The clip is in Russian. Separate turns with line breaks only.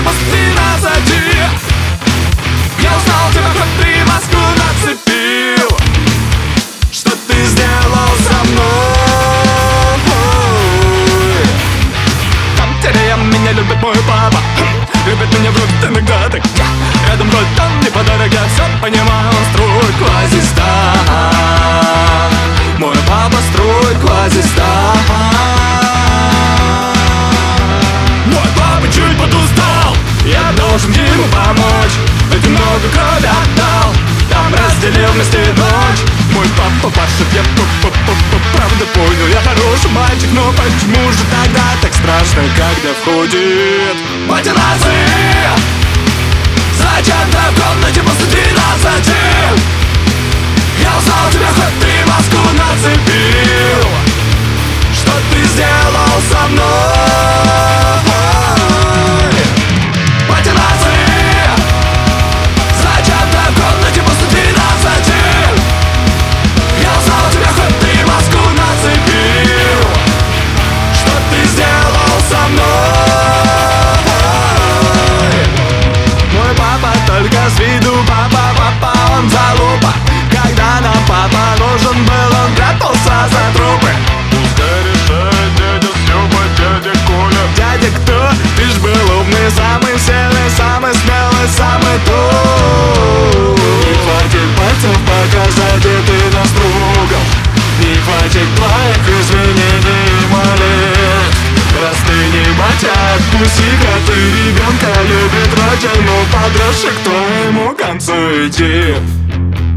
после 13. Я узнал тебя, хоть ты маску нацепил. Что ты сделал со мной? Там, где меня любит мой папа, любит меня вроде иногда так. Рядом вроде там не подарок, я все понимаю. Он строит квазистан. Мой папа строит квазистан. Мой папа чуть подустал, я должен ему помочь. Ведь много крови отдал, там разделил вместе ночь. Мой папа пашет, я правда понял. Я хороший мальчик, но почему же тогда так страшно, когда входит мотивация? Зачем ты в комнате после 13? Я узнал тебя, хоть ты маску нацепил. Что ты сделал со мной? Мотивация. Зачем ты в комнате после 13? Я узнал тебя, хоть ты маску нацепил. Что ты сделал со мной? Мой папа только с виду папа, он залупа. Когда нам папа нужен был, он прятался за трупы. Пускай решает дядя Степа, дядя Коля. Дядя кто? Ты ж был умный, самый сильный, самый смелый, самый тут. Не хватит пальцев показать, где ты нас трогал. Не хватит твоих извинений и молитв. Раз ты не батя, отпусти-ка ты ребенка. Любит родину, подросший к твоему концу идти.